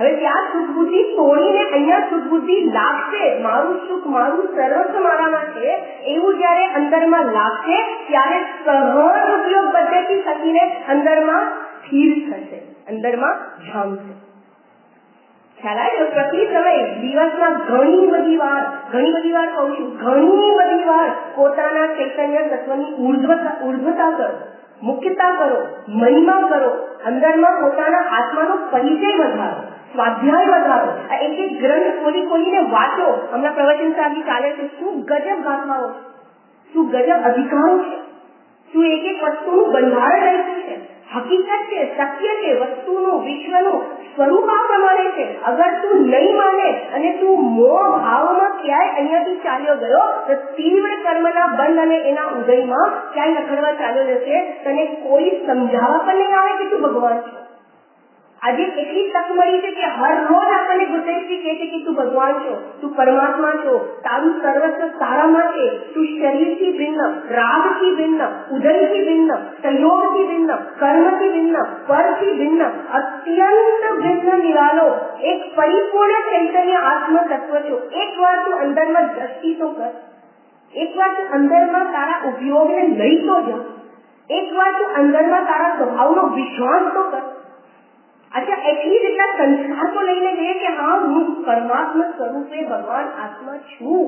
હવે ત્યાં સુખ બુદ્ધિ તોડીને અહીંયા સુખ બુદ્ધિ લાગશે, મારું સુખ મારું સર્વસ્વ મારામાં છે એવું જયારે અંદરમાં લાગશે ત્યારે સહજ ઉપયોગ પદ્ધતિ થકીને અંદરમાં સ્થિર થશે, અંદરમાં જામશે. ખ્યાલ આવ્યો? પ્રતિ સમય દિવસમાં ઘણી બધી વાર ઘણી બધી વાર કહું છું ઘણી બધી વાર પોતાના ચૈતન્ય તત્વની ઉર્ધ્વતા ઉર્ધ્વતા કરો, મુખ્યતા કરો, મહિમા કરો, અંદરમાં પોતાના આત્માનો પરિચય વધારો, સ્વાધ્યાય વધારો. એક એક ગ્રંથ ખોલી ખોલીને વાંચો. હમણાં પ્રવચન સાહેબ ચાલે છે, શું ગજબ ગાથાઓ છે, શું ગજબ અધિકારો છે, શું એક એક વસ્તુનું બંધારણ રહ્યું છે, હકીકત છે, સત્ય છે, વસ્તુનું વિશ્વનું સ્વરૂપ આ પ્રમાણે છે. અગર તું નહીં માને અને તું મોહ ભાવમાં ક્યાંય અહીંયાથી ચાલ્યો ગયો તો તીવ્ર કર્મના બંધ અને એના ઉદયમાં ક્યાંય રખડવા ચાલ્યો જશે. તને કોઈ સમજાવવા પણ નહીં આવે કે તું ભગવાન છો. આજે એટલી તક મળી છે કે હર રોજ આપણને ગુરુદેવજી કહે છે કે તું ભગવાન છો, તું પરમાત્મા છો, તારું સર્વસ્વ તારામાં છે, તું શરીરથી ભિન્ન, રાગથી ભિન્ન, ઉદયથી ભિન્ન, સંયોગથી ભિન્ન, કર્મથી ભિન્ન, પરથી ભિન્ન, અત્યંત ભિન્ન નિરાલો એક પરિપૂર્ણ ચૈતન્ય આત્મ તત્વ છો. એક વાર તું અંદરમાં દ્રષ્ટિ તો કર, એક વાર તું અંદરમાં તારા ઉપયોગને લઈ તો જા, એક વાર તું અંદરમાં તારા સ્વભાવનો વિશ્વાસ તો કર. अच्छा એટલી જેટલા સંસ્કાર તો લઈને ગયે કે હા હું પરમાત્મા સ્વરૂપે ભગવાન આત્મા છું.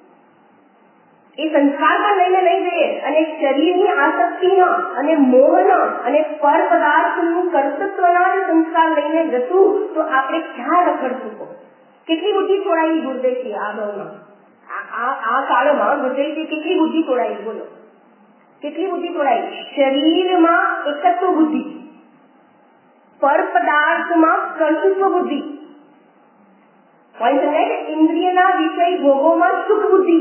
એ સંસ્કાર પણ લઈને લઈ જઈએ અને શરીરની આસક્તિના અને મોહના અને પર પદાર્થનું કર્તૃત્વના જ સંસ્કાર લઈને જશું તો આપણે ક્યાં રખડશું? કેટલી બુદ્ધિ છોડાવી ગુરુદેવજી આ ભાવમાં આ કાળમાં ગુરુદેવજી કેટલી બુદ્ધિ છોડાવી? બોલો કેટલી બુદ્ધિ છોડાવી? શરીરમાં એકત્વ બુદ્ધિ, પર પદાર્થમાં કર્તૃત્વ બુદ્ધિ, ઇન્દ્રિયના વિષય ભોગોમાં સુખ બુદ્ધિ,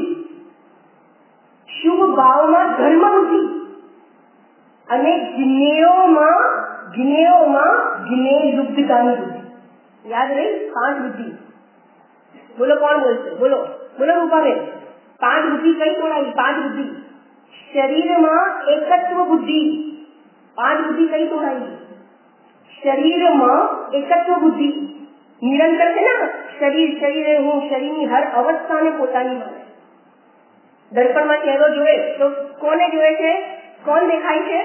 શુભ ભાવમાં ધર્મ બુદ્ધિ અને જ્ઞેયોમાં જ્ઞેયોમાં જ્ઞેય લુપ્તતાની બુદ્ધિ. યાદ રહી? પાંચ બુદ્ધિ. બોલો કોણ બોલશે? બોલો બોલો રૂપાબેન. પાંચ બુદ્ધિ કઈ તોડાવી? પાંચ બુદ્ધિ. શરીરમાં એકત્વ બુદ્ધિ, પાંચ બુદ્ધિ કઈ તોડાવી? શરીરમાં એકત્વ બુદ્ધિ નિરંતર છે ને, શરીર શરીરે હું શરીરની હર અવસ્થાને પોતાની માને. દર્પણમાં ચહેરો જોવે તો કોને જોવે છે? કોણ દેખાય છે?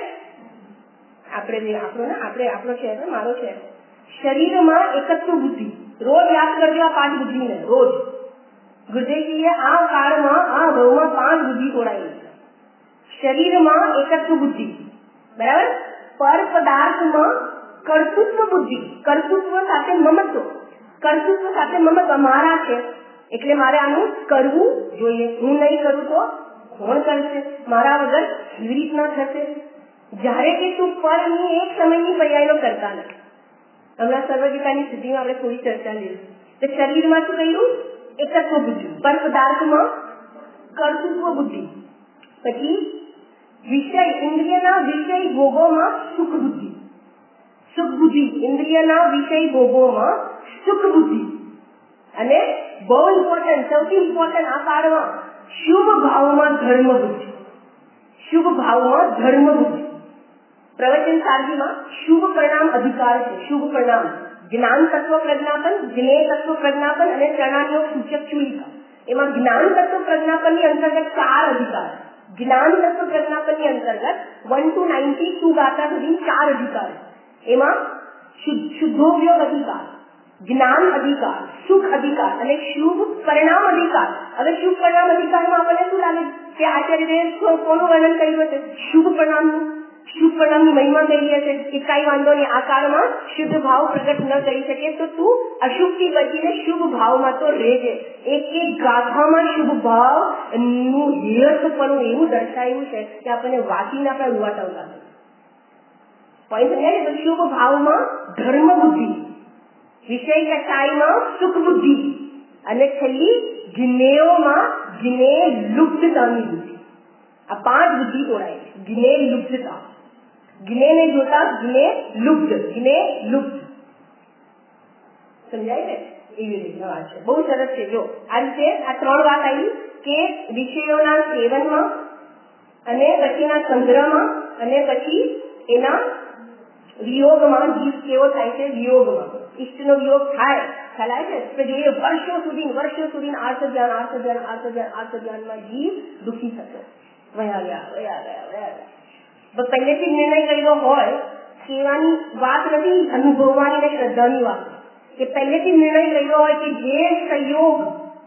આપણે આપણો ને આપણે આપણો ચહેરો, મારો ચહેરો. શરીરમાં એકત્વ બુદ્ધિ. રોજ યાદ કરજો આ પાંચ બુદ્ધિને, રોજ. ગુરુદેવજીએ આ કાળમાં આ ભાવમાં પાંચ બુદ્ધિ તોડાવી. શરીરમાં એકત્વ બુદ્ધિ, બરાબર. પર પદાર્થમાં કર્તૃત્વ બુદ્ધિ, કર્તૃત્વ સાથે મમત્વ, કર્તૃત્વ સાથે મમત્વ મારા છે એટલે મારે આનું કરવું જોઈએ, હું નહીં કરું તો કોણ કરશે, મારા વગર કેવી રીતના થશે? જ્યારે કે તું પરની એક સમયની પર્યાયનો કરતા નથી. હમણાં સર્વજિતાની સ્થિતિમાં આપણે થોડી ચર્ચા લઈશું. તો શરીરમાં શું કહ્યું? એકત્વ બુદ્ધિ, પર પદાર્થમાં કર્તૃત્વ બુદ્ધિ, પછી વિષય ઇન્દ્રિયના વિષય ભોગોમાં સુખ બુદ્ધિ, સુખ બુદ્ધિ ઇન્દ્રિયના વિષય ભોગોમાં સુખ બુદ્ધિ અને બહુ ઇમ્પોર્ટન્ટ, સૌથી ઇમ્પોર્ટન્ટ આ કાળમાં શુભ ભાવમાં ધર્મ બુદ્ધિ, શુભ ભાવમાં ધર્મ બુદ્ધિ. પ્રવચન સારજીમાં શુભ પરિણામ અધિકાર છે. શુભ પરિણામ જ્ઞાન તત્વ પ્રજ્ઞાપન, જ્ઞેય તત્વ પ્રજ્ઞાપન અને પ્રણાલીઓ સૂચક ચુલિકા. એમાં જ્ઞાન તત્વ પ્રજ્ઞાપનની અંતર્ગત ચાર અધિકાર, જ્ઞાન તત્વ પ્રજ્ઞાપનની અંતર્ગત વન ટુ નાઇન્ટી ટુ ગાતા સુધી ચાર અધિકાર. એમાં શુદ્ધોપયોગ અધિકાર, જ્ઞાન અધિકાર, સુખ અધિકાર અને શુભ પરિણામ અધિકાર. હવે શુભ પરિણામ અધિકારમાં આપણને શું લાગે કે આચાર્યએ કોનું વર્ણન કર્યું હશે? શુભ પરિણામનું. શુભ પરિણામની મહિમા કરી હશે કે કઈ વાંધો નહીં, આ કાળમાં શુદ્ધ ભાવ પ્રગટ ન કરી શકે તો તું અશુભથી બચીને શુભ ભાવમાં તો રહેજે. એક એક ગાથામાં શુભ ભાવ નું હેરસપણું એવું દર્શાવ્યું છે કે આપણને વાંચીને આપણા રૂવાટા ઉતારે. પોઈન્ટ સમજાય ને? તો શુભ ભાવમાં ધર્મ બુદ્ધિ, વિષય કસાઈમાં સુખ બુદ્ધિ અને છેલ્લી જ્ઞેયોમાં જ્ઞેય લુપ્તતાની બુદ્ધિ. આ પાંચ બુદ્ધિ તોડાય. જ્ઞેય લુપ્તતા, જ્ઞેયને જોતા જ્ઞેય લુપ્ત, જ્ઞેય લુપ્ત. સમજાય ને? એવી રીતના વાત છે. બહુ સરસ છે. જો આ રીતે આ ત્રણ વાત આવી કે વિષયોના સેવનમાં અને પછીના સંગ્રહમાં અને પછી એના વિયોગમાં જીવ કેવો થાય છે, વિયોગમાં ઈષ્ટનો વિયોગ થાય ખ્યાલ છે કે જે વર્ષો સુધી વર્ષો સુધી આર્થ ધ્યાન આર્થ ધ્યાન આર્થ ધ્યાન આર્થ ધ્યાનમાં જીવ દુઃખી થતો વયા ગયા વયા ગયા વયા ગયા પહેલેથી નિર્ણય કર્યો હોય કહેવાની વાત નથી, અનુભવવાની ને શ્રદ્ધાની વાત કે પહેલેથી નિર્ણય કર્યો હોય કે જે સંયોગ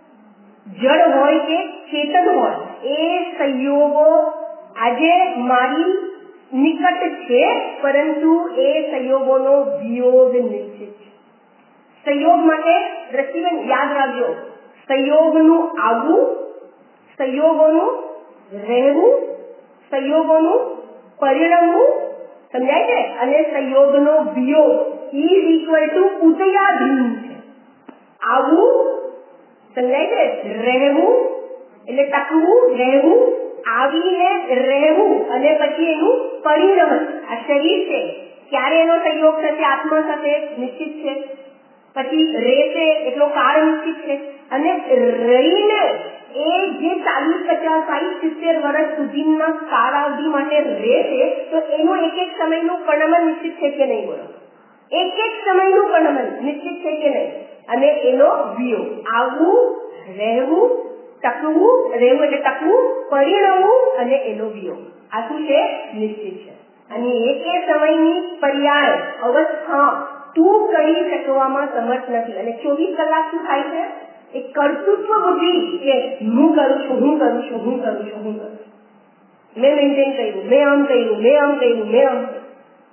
જડ હોય કે ચેતન હોય એ સંયોગો આજે મારી નિકટ છે, પરંતુ એ સંયોગોનો વિયોગ નિશ્ચિત છે. સંયોગ માટે રસીબેન યાદ રાખજો, સંયોગનું આવવું, સંયોગોનું રહેવું, સંયોગોનું પરિણમવું, સમજાય છે, અને સંયોગનો વિયોગ ઇઝ ઇક્વલ ટુ ઉદયાધીન છે. આવવું સમજાય છે, રહેવું એટલે ટકવું, રહેવું, આવીને રહેવું અને પછી એનું પરિણમ. આ શરીર છે, ક્યારે એનો સંયોગ થશે આત્મા સાથે નિશ્ચિત છે, પછી રહેશે એટલો કાળ નિશ્ચિત છે, અને રહીને એ જે ચાલીસ પચાસ સાઠ સિત્તેર વર્ષ સુધીના કાળાવધિ માટે રહેશે તો એનું એક એક સમયનું પરિણમન નિશ્ચિત છે કે નહીં? બોલો, એક એક સમયનું પરિણમન નિશ્ચિત છે કે નહીં? અને એનો વિયોગ આવવું, રહેવું, ટકવું, રહેવું એટલે ટકવું, પરિણમવું અને એનો વિયોગ આ શું છે? નિશ્ચિત છે. અને એક એ સમયની પર્યાય અવસ્થા તું કરી શકવામાં સમર્થ નથી. અને ચોવીસ કલાક શું થાય છે? એક કર્તૃત્વ બુદ્ધિ કે હું કરું છું, હું કરું છું, હું કરું છું, હું કરું છું, મેં મેન્ટેન કર્યું, મેં આમ કર્યું, મેં આમ કર્યું, મેં આમ કર્યું.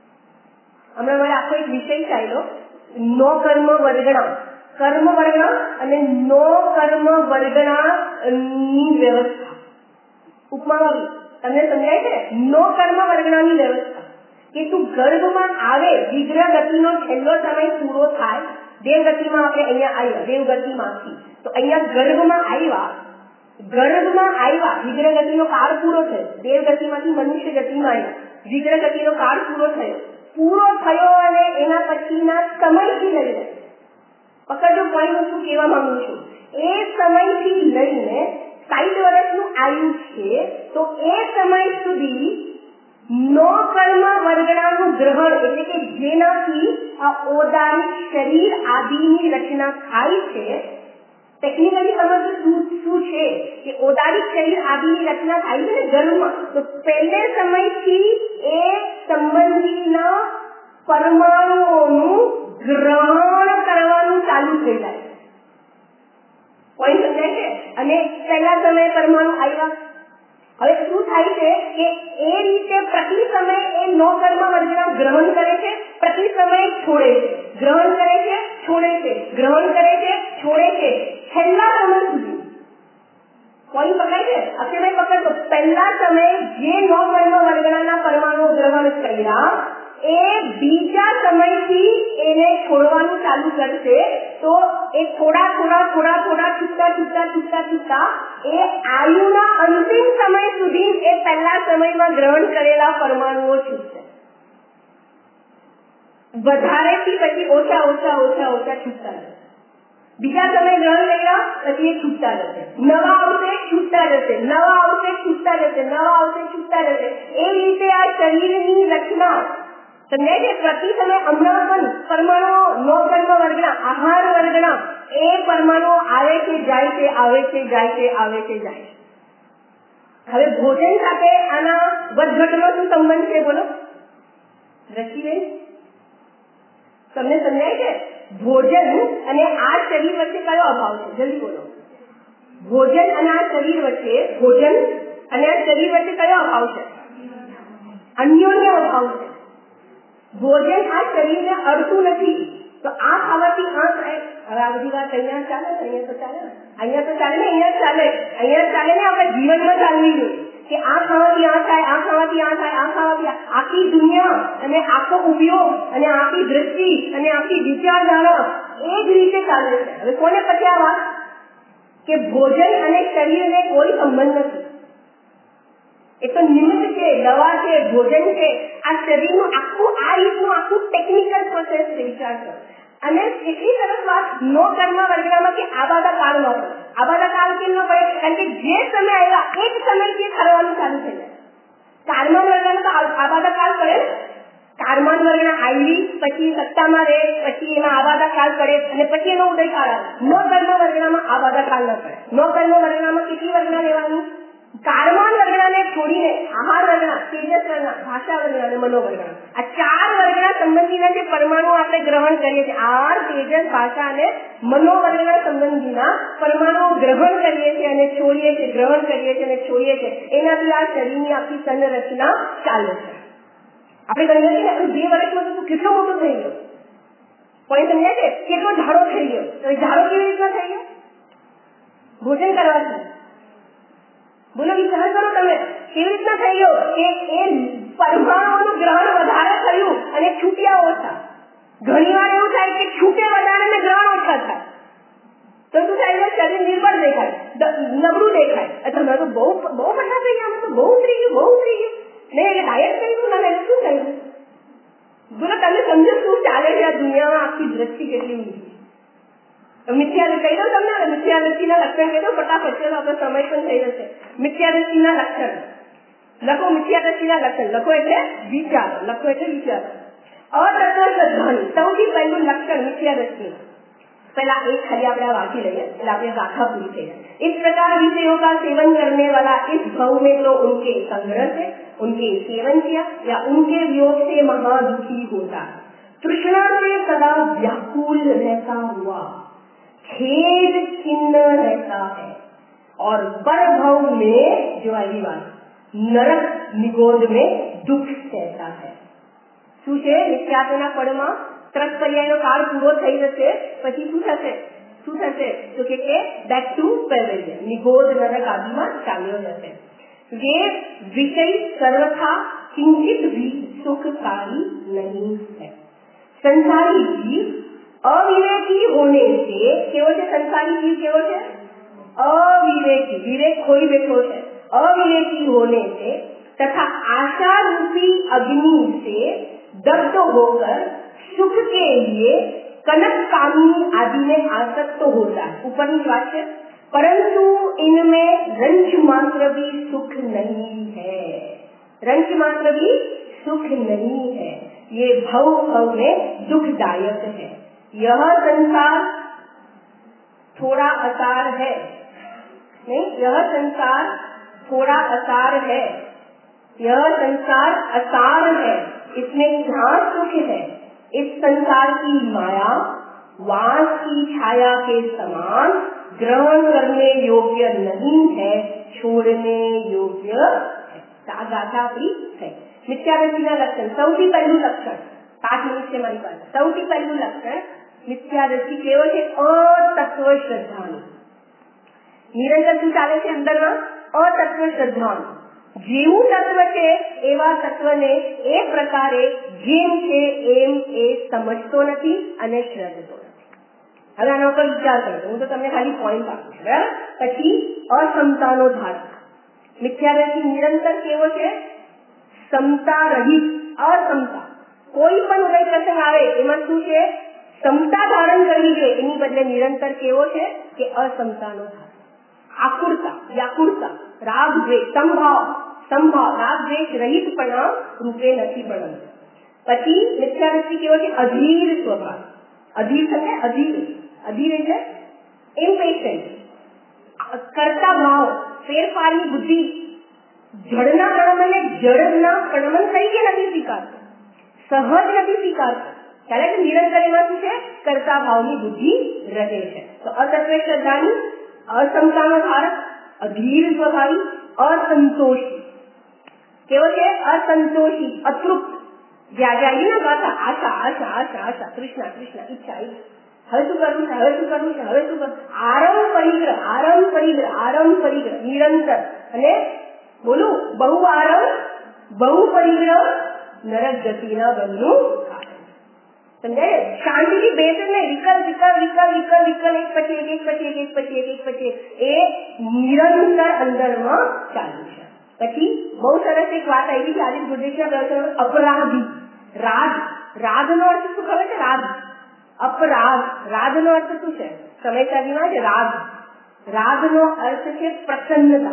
હમણાં મારે આખો એક વિષય ચાલ્યો, નો કર્મ વર્ગણા, કર્મ વર્ગણા અને નો કર્મ વર્ગણા ની વ્યવસ્થા. ઉપમામાં તમને સમજાય છે? નો કર્મ વર્ગણાની વ્યવસ્થા કે તું ગર્ભમાં આવે, વિગ્રહ ગતિનો છેલ્લો સમય પૂરો થાય, દેવગતિમાં આપણે અહીંયા આવ્યા, દેવગતિમાંથી તો અહીંયા ગર્ભમાં આવ્યા, ગર્ભમાં આવ્યા, વિગ્રહ ગતિનો કાળ પૂરો થયો, દેવગતિમાંથી મનુષ્ય ગતિમાં આવ્યા, વિગ્રહ ગતિનો કાળ પૂરો થયો, પૂરો થયો અને એના પછીના સમયથી લઈને, પકડજો પોઈન્ટ હું શું કહેવા માંગુ છું, એ સમયથી લઈને સાઠ વર્ષનું આયુ છે તો એ સમય સુધી નો કર્મ વર્ગણાનું ગ્રહણ એટલે કે જેનાથી આ ઓદારિક શરીર આદિની રચના થાય છે. ટેકનિકલી સમજ શું છે કે ઓદારિક શરીર આદિની રચના થાય છે ને ગર્ભમાં, તો પહેલે સમયથી એ સંબંધીના પરમાણુઓનું ગ્રહણ કરવાનું ચાલુ થઈ જાય. પોઈન્ટ સમજાય છે? અને પહેલા સમયે પરમાણુ આવ્યા, હવે શું થાય છે કે એ રીતે પ્રતિ સમય એ નો કર્મ વર્ગના ગ્રહણ કરે છે, પ્રતિ સમય છોડે છે, ગ્રહણ કરે છે, છોડે છે, ગ્રહણ કરે છે, છોડે છે, છેલ્લા સમય સુધી. પોઈન્ટ પકડાય છે? અક્ષયભાઈ પકડતો, પહેલા સમયે જે નો કર્મ વર્ગના પરમાણુ ગ્રહણ કર્યા એ બીજા સમયથી એને છોડવાનું ચાલુ કરશે, તો એ થોડા થોડા થોડા થોડા છૂટતા છૂટતા છૂટતા છૂટતા એ આયુના અંતિમ સમય સુધી એ પહેલા સમયમાં ગ્રહણ કરેલા પરમાણુઓ છૂટશે. વધારેથી પછી ઓછા ઓછા ઓછા ઓછા છૂટતા જશે. બીજા સમય ગ્રહણ કર્યા પછી એ છૂટતા જશે, નવા આવશે છૂટતા જશે, નવા આવશે છૂટતા જશે, નવા આવશે છૂટતા જશે. એ રીતે આ શરીરની રચના સમજાય છે? પ્રતિ સમય હમણાં પણ પરમાણુઓ નો કર્મ વર્ગના, આહાર વર્ગના એ પરમાણુઓ આવે છે જાય છે, આવે છે જાય છે, આવે છે જાય છે. હવે ભોજન સાથે આના વધઘટનો શું સંબંધ છે? બોલો રસીબેન, તમને સમજાય છે? ભોજન અને આ શરીર વચ્ચે કયો અભાવ છે? જલ્દી બોલો. ભોજન અને આ શરીર વચ્ચે, ભોજન અને આ શરીર વચ્ચે કયો અભાવ છે? અન્યોન્ય અભાવ છે. ભોજન આ શરીરને અડતું નથી, તો આ ખાવાથી આ થાય. હવે આ બધી વાત અહીંયા ચાલે ને, અહીંયા તો ચાલે ને, અહીંયા તો ચાલે ને, અહીંયા ચાલે, અહીંયા ચાલે ને, આપણે જીવનમાં ચાલવી જોઈએ કે આ ખાવાથી આ થાય, આ ખાવાથી આ થાય, આ ખાવાથી આખી દુનિયા અને આખો ઉપયોગ અને આખી દ્રષ્ટિ અને આખી વિચારધારા એ જ રીતે ચાલે છે. હવે કોને પછી આ વાત કે ભોજન અને શરીરને કોઈ સંબંધ નથી, એ તો નિમિત્ત છે, દવા છે, ભોજન છે. આ શરીરનું આખું આ રીતનું આખું ટેકનિકલ પ્રોસેસ છે, વિચાર કરો. અને એટલી સરસ વાત નો કર્મ વર્ગનામાં કે આબાદા કાળમાં પડે. આબાદા કાળ કેમ ન પડે? કારણ કે જે સમય આવ્યા એક સમયથી ખરવાનું ચાલુ થઈ જાય. કારમાન વર્ગના તો આબાદા કાળ પડે ને, કારમાન વર્ગના આવી પછી સત્તામાં રહે, પછી એમાં આબાદા કાળ પડે અને પછી એનો ઉદય કાળ આવે. ન કર્મ વર્ગણામાં આ બધા કાળ ન પડે. ન કર્મ વર્ગણામાં કેટલી વર્ગણા લેવાની? કાળમાન વર્ગણાને છોડીને આહાર વર્ગણા, તેજસ વર્ગણા, ભાષા વર્ગણા અને મનોવર્ગણા, આ ચાર વર્ગણા સંબંધીના જે પરમાણુ આપણે ગ્રહણ કરીએ છીએ, આહાર, તેજસ, ભાષા અને મનોવર્ગણા સંબંધીના પરમાણુઓ ગ્રહણ કરીએ છીએ અને છોડીએ છીએ, ગ્રહણ કરીએ છીએ અને છોડીએ છીએ, એનાથી આ શરીરની આખી સંરચના ચાલે છે. આપણે કહીએ છીએ કે બે વર્ષમાં તો કેટલો મોટો થઈ ગયો, કોઈ સમજાય છે કેટલો ઝાડો થઈ ગયો. તો ઝાડો કેવી રીતના થઈ ગયો? ભોજન કરવાથી. બોલો વિચાર કરો તમે, કેવી રીતના થઈ ગયો કે એ પરમાણુઓનું ગ્રહણ વધારે થયું અને છૂટ્યા ઓછા. ઘણી વાર એવું થાય કે છૂટે વધારે અને ગ્રહણ ઓછા થાય તો શું થાય? શરીર નિર્બળ દેખાય, નબળું દેખાય. તમે તો બહુ બહુ પઠા થઈ ગયા, તો બહુ ઉતરી ગયું, બહુ ઉતરી ગયું નહીં, એટલે ડાયટ કર્યું ને એને શું થયું? બોલો તમે સમજો શું ચાલે છે આ દુનિયામાં? આખી દ્રષ્ટિ કેટલી ઊંધી. મિથ્યા કહી દો તમને, મિથ્યા દ્રષ્ટિના લક્ષણ કહી દો ફટાફટ, ચલો આપણે સમય પણ થઈ જશે. મિથ્યા દ્રષ્ટિના લક્ષણ લખો. મિથ્યા દ્રષ્ટિના લક્ષણ લખો એટલે વિચાર, લખો એટલે વિચાર. અતત્વ શ્રદ્ધાનું સૌથી પહેલું લક્ષણ મિથ્યા દ્રષ્ટિ. पहला एक खाली आप वाकी लगे आपने गाथा पूरी थे. इस प्रकार विषयों का सेवन करने वाला इस भाव में तो उनके संग्रह से उनके सेवन किया या उनके वियोग से महादुखी होता, तृष्णा से सदा व्याकुल रहता हुआ खेद खिन्न रहता है और पर भाव में जो आई बात नरक निगोद में दुख सहता है. શું છે? નિત્યાત્મના પદમાં ત્રણ પર્યાયનો કાળ પૂરો થઈ જશે પછી શું થશે? શું થશે તો કે બેક ટુ પેરેન્જ નિગોદ નરક આદિમાં ચાલ્યો જશે. ये विषय सर्वथा किंचित भी सुखकारी नहीं है. संसारी जीव अविवेकी होने से केवो છે? संसारी जीव केवो છે? अविवेकी. विवेक खोई बैठो है. अविवेकी होने से तथा आशा रूपी अग्नि से दग्ध होकर सुख के लिए कनक कामिनी आदि में आसक्त होता है. ऊपर की बात है, परंतु इनमें रंच मात्र भी सुख नहीं है. रंच मात्र भी सुख नहीं है. ये भव भव में दुखदायक है. यह संसार थोड़ा असार है. नहीं, यह संसार थोड़ा असार है. यह संसार असार है. इसमें जहाँ सुख है, इस संसार की माया वास की छाया के समान ग्रहण करने योग्य नहीं है, छोड़ने योग्य है. गाथा अपनी है. मिथ्यादृष्टिना लक्षण સૌથી પહેલું લક્ષણ પાંચ મિનિટ છે મારી પાસે. સૌથી પહેલું લક્ષણ મિથ્યાદૃષ્ટિ કેવો છે? અતત્વ શ્રદ્ધાનું. નિરંતર શું ચાલે છે અંદરમાં? અતત્વ શ્રદ્ધાનું. જેવું તત્વ છે એવા તત્વને એ પ્રકારે જેમ છે એમ એ સમજતો નથી અને શ્રદ્ધતો નથી. હવે આના ઉપર વિચાર કરજો. હું તો તમને ખાલી પોઈન્ટ આપું છું, બરાબર? પછી અસમતાનો ધારક. મિથ્યાદૃષ્ટિ નિરંતર કેવો છે? સમતા રહિત, અસમતા. કોઈ પણ ઉદય પ્રસંગ આવે એમાં શું છે? સમતા ધારણ કરવી જોઈએ. એની બદલે નિરંતર કેવો છે કે અસમતાનો ધારક. આકુરતા, વ્યાકુરતા, રાગ દ્વેષ, સંભાવ સંભાવ રાગ દ્વેષ રહિતપણા રૂપે નથી બનતું. પછી મિથ્યાદૃષ્ટિ કેવો છે? અધીર સ્વભાવ. અધીર છે અધીર. અધીર એટલે ઇમ્પેશન્ટ. કરતા ભાવ, ફેરફારની બુદ્ધિ, જડના પ્રણમને જડના પ્રણમન તરીકે નથી સ્વીકારતો, સહજ નથી સ્વીકારતો. ત્યારે કે નિરંતર એમાં શું છે? કરતા ભાવની બુદ્ધિ રહે છે. તો અતત્વ શ્રદ્ધાની, અસમતાનો ધારક, અધીર સ્વભાવી, असंतोषी. केवो छे? असंतोषी, अतृप्त. ज्यादा आई ना गाथा आशा आशा आशा आशा कृष्णा कृष्णा इच्छा इच्छा. હવે શું કરવું છે? હવે શું કરવું છે? હવે શું કરવું? આરંભ પરિગ્રહ, આરંભ પરિગ્રહ, આરંભ પરિગ્રહ નિરંતર. અને બોલું બહુ આરંભ બહુ પરિગ્રહ નરક ગતિના બંધનું કારણ. સમજાય? શાંતિથી બેસે નહીં, વિકલ વિકલ વિકલ વિકલ વિકલ એક પછી એક એક પછી એક એક પછી એક એક પછી એ નિરંતર અંદરમાં ચાલુ છે. પછી બહુ સરસ એક વાત આવી છે આજે ગુરુદેવના દર્શન. અપરાધી. રાગ, રાગનો અર્થ શું ખબર છે? રાગ, અપરાધ. રાગનો અર્થ શું છે? સમયસાદીમાં છે રાગ. રાગનો અર્થ છે પ્રસન્નતા.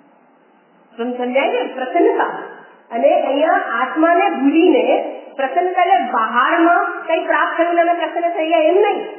સમજાય છે? પ્રસન્નતા. અને અહીંયા આત્માને ભૂલીને પ્રસન્નતા એટલે બહારમાં કઈ પ્રાપ્ત થયું અને પ્રસન્ન થઈ ગયા એમ નહીં.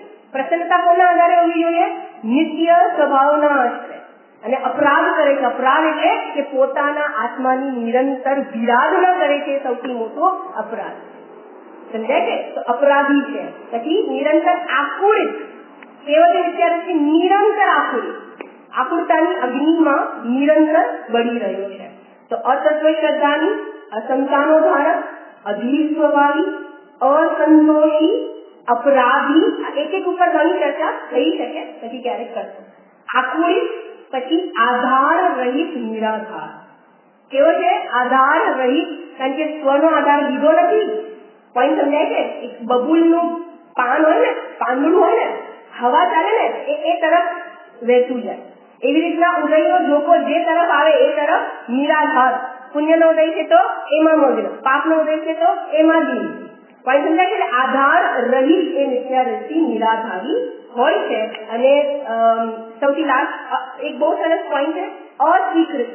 નિત્ય સ્વભાવના આશ્રય અને અપરાધ કરે છે. અપરાધ એટલે કે પોતાના આત્માની નિરંતર વિરાધના કરે છે, સૌથી મોટો અપરાધ. સમજાય છે? તો અપરાધી છે. પછી નિરંતર આકુરિત, કેવળ વિચારે નિરંતર આકુરિત, આકુરતાની અગ્નિમાં નિરંતર બળી રહ્યો છે. તો અતત્વ શ્રદ્ધાની, અસમતાનો ધારક, અધીર સ્વભાવી, અસંતોષી, અપરાધી, એક એક ઉપર ઘણી ચર્ચા થઈ શકે, પછી ક્યારેક કરશો. આકુરિત, પછી આધાર રહિત નિરાધાર. કેવો છે? આધાર રહિત, કારણ કે સ્વનો આધાર લીધો નથી. પોઈન્ટ સમજાય છે? એક બબુલનું પાન હોય ને, પાંદડું હોય ને, હવા ચાલે ને એ એ તરફ વહેતું જાય. એવી રીતના ઉદયનો ઝોકો જે તરફ આવે એ તરફ નિરાધાર. પુણ્યનો ઉદય છે તો એમાં મગ્ન, પાપનો ઉદય છે તો એમાં લીન. પોઈન્ટ સમજાય છે? આધાર રહિત એ નિત્યાદૃષ્ટિ નિરાધારી હોય છે. અને સૌથી લાસ્ટ એક બહુ સરસ પોઈન્ટ છે, અસ્વીકૃતિ.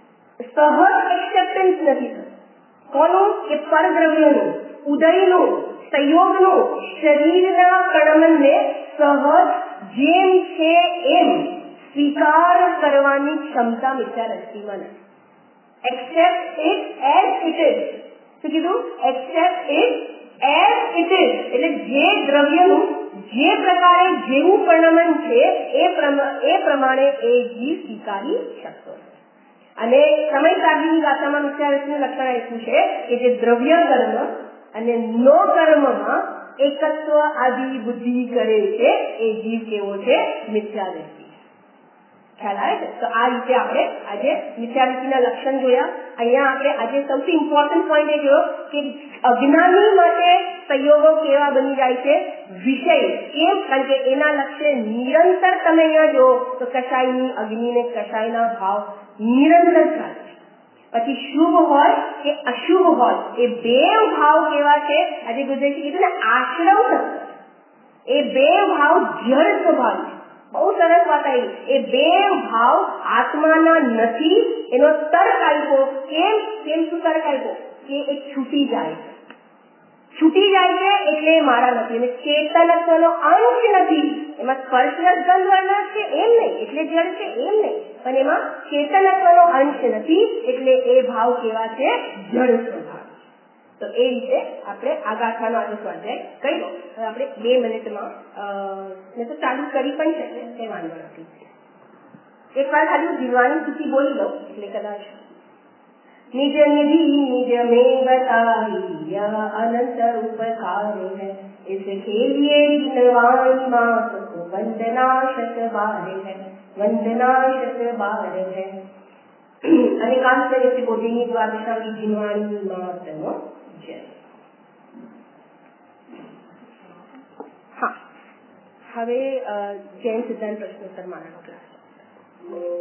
સહજ એક્સેપ્ટન્સ નથી થતું. કોનું? કે પરદ્રવ્યનું, ઉદયનું, સંયોગનું, શરીરના કણમનને સહજ જેમ છે એમ સ્વીકાર કરવાની ક્ષમતા મિથ્યાદૃષ્ટિમાં નથી. Accept it as it is. શું કીધું? Accept it as it is એટલે જે દ્રવ્યનું જે પ્રકારે જેવું પરિણમન છે એ એ પ્રમાણે એ જીવ સ્વીકારી શકતો નથી. અને સમય સાધીની ગાથામાં મિથ્યાદૃષ્ટિનું લક્ષણ આપ્યું છે કે જે દ્રવ્ય કર્મ અને નો કર્મમાં એકત્વ આદિ બુદ્ધિ કરે છે એ જીવ કેવો છે? મિથ્યાદૃષ્ટિ. ખ્યાલ આવે છે? તો આ રીતે આપણે આજે મિથ્યાદૃષ્ટિના લક્ષણ જોયા. અહીંયા આપણે આજે સૌથી ઇમ્પોર્ટન્ટ પોઈન્ટ એ જોયો કે અજ્ઞાની માટે સંયોગો કેવા બની જાય છે? વિષય. કેમ? કારણ કે એના લક્ષ્ય નિરંતર તમે અહીંયા જો તો કશાયની અગ્નિ ને કશાયના ભાવ નિરંતર ચાલે છે. પછી શુભ હોય કે અશુભ હોય એ બે ભાવ કેવા છે? આજે ગુજરાતી કીધું ને આશ્રવ સત્ય, એ બે ભાવ જળ સ્વભાવ છે. બહુ સરસ વાત આવી. એ બે ભાવ આત્માના નથી એનો તર્ક આપ્યો. કેમ? કેમ શું તર્ક આપ્યો? કે એ છૂટી જાય છે. છૂટી જાય છે એટલે મારા નથી. અને ચેતનત્વનો અંશ નથી. એમાં સ્પર્શરસ ગંધ વર્ણ છે એમ નહીં, એટલે જળ છે એમ નહીં, પણ એમાં ચેતનત્વનો અંશ નથી એટલે એ ભાવ કેવા છે? જળ સ્વભાવ. તો એ રીતે આપણે આ ગાથાનો આજે સ્વાધ્યાય કર્યો. હવે આપણે બે મિનિટમાં મેં તો ચાલુ કરી પણ શકીએ, કઈ વાંધો નથી. એક વાર ખાલી જીવવાની સ્થિતિ બોલી દઉં એટલે કદાચ નિજ નિધિ નિજ में बताई अनंत उपकार है इस खेलिए जिनवाणी मात को वंदना शत बार है वंदना शत बार है. અને કામ કરે છે બોધીની દ્વાદશાવી જીનવાણી માતનો જય. હા, હવે જૈન સિદ્ધાંત પ્રશ્નોત્તર મારાનો ક્લાસ.